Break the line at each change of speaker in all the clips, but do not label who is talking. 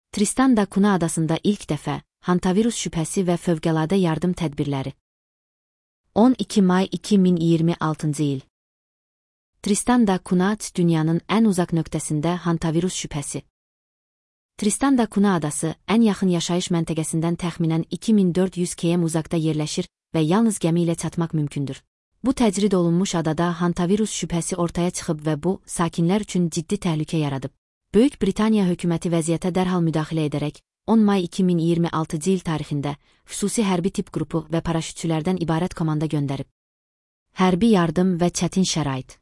Tristan da Cunha adasında ilk dəfə hantavirus şübhəsi və fövqəladə yardım tədbirləri. 12 may 2026 il. Tristan da Cunha dünyanın ən uzaq nöqtəsində hantavirus şübhəsi. Tristan da Cunha adası ən yaxın yaşayış məntəqəsindən təxminən 2400 km uzaqda yerləşir və yalnız gəmi ilə çatmaq mümkündür. Bu təcrid olunmuş adada hantavirus şübhəsi ortaya çıxıb və bu, sakinlər üçün ciddi təhlükə yaradıb. Böyük Britaniya hökuməti vəziyyətə dərhal müdaxilə edərək, 10 may 2026 il tarixində xüsusi hərbi tip qrupu və paraşütçülərdən ibarət komanda göndərib. Hərbi yardım və çətin şərait.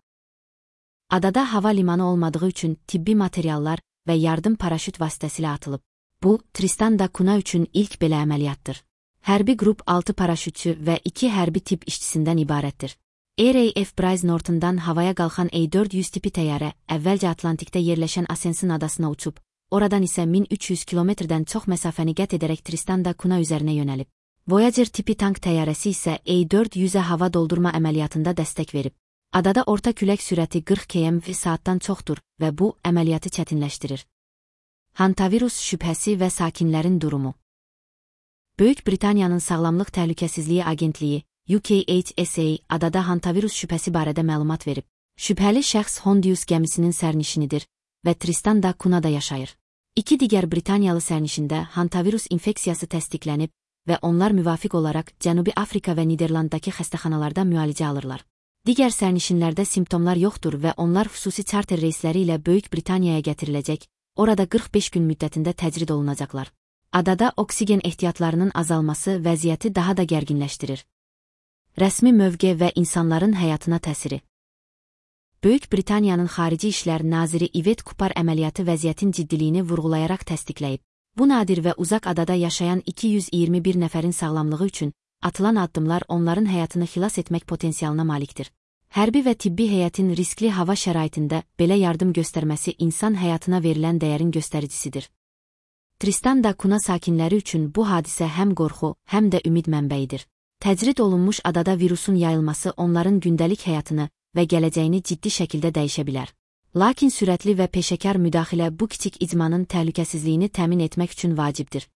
Adada hava limanı olmadığı üçün tibbi materiallar və yardım paraşüt vasitəsilə atılıb. Bu, Tristan da Cunha üçün ilk belə əməliyyatdır. Hərbi qrup 6 paraşütçü və 2 hərbi tip işçisindən ibarətdir. RAF Bryce Norton'dan havaya qalxan A400 tipi təyyarə əvvəlcə Atlantikdə yerləşən Ascension adasına uçub, oradan isə 1300 kilometrdən çox məsafəni qət edərək Tristan da Cunha üzərinə yönəlib. Voyager tipi tank təyyarəsi isə A400-ə hava doldurma əməliyyatında dəstək verib. Adada orta külək sürəti 40 km/saatdan çoxdur və bu, əməliyyatı çətinləşdirir. Hantavirus şübhəsi və sakinlərin durumu. Böyük Britaniyanın Sağlamlıq Təhlükəsizliyi Agentliyi UKHSA adada hantavirus şübhəsi barədə məlumat verib. Şübhəli şəxs Hondius gəmisinin sərnişinidir və Tristan da Cunha'da yaşayır. 2 digər Britaniyalı sərnişində hantavirus infeksiyası təsdiqlənib və onlar müvafiq olaraq Cənubi Afrika və Niderlanddakı xəstəxanalarda müalicə alırlar. Digər sərnişinlərdə simptomlar yoxdur və onlar xüsusi charter reysləri ilə Böyük Britaniyaya gətiriləcək, orada 45 gün müddətində təcrid olunacaqlar. Adada oksigen ehtiyatlarının azalması vəziyyəti daha da gərginləşdirir. Rəsmi mövqe və insanların həyatına təsiri. Böyük Britaniyanın Xarici İşlər Naziri Yvette Cooper əməliyyatı vəziyyətin ciddiliyini vurğulayaraq təsdiqləyib. Bu nadir və uzaq adada yaşayan 221 nəfərin sağlamlığı üçün atılan addımlar onların həyatını xilas etmək potensialına malikdir. Hərbi və tibbi heyətin riskli hava şəraitində belə yardım göstərməsi insan həyatına verilən dəyərin göstəricisidir. Tristan da Cunha sakinləri üçün bu hadisə həm qorxu, həm də ümid mənbəyidir. Təcrid olunmuş adada virusun yayılması onların gündəlik həyatını və gələcəyini ciddi şəkildə dəyişə bilər. Lakin sürətli və peşəkar müdaxilə bu kiçik icmanın təhlükəsizliyini təmin etmək üçün vacibdir.